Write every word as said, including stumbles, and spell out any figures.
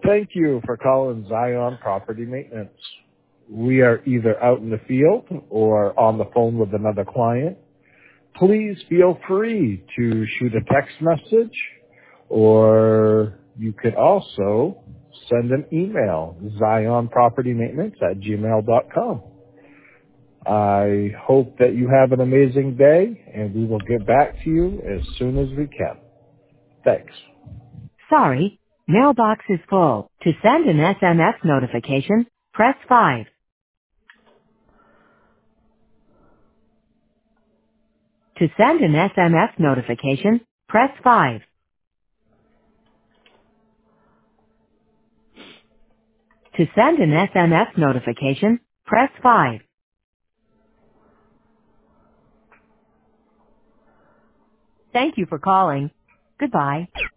Thank you for calling Zion Property Maintenance. We are either out in the field or on the phone with another client. Please feel free to shoot a text message, or you could also send an email, zion property maintenance at gmail dot com. I hope that you have an amazing day, and we will get back to you as soon as we can. Thanks. Sorry, mailbox is full. To send an S M S notification, press five. To send an S M S notification, press five. To send an S M S notification, press five. Thank you for calling. Goodbye.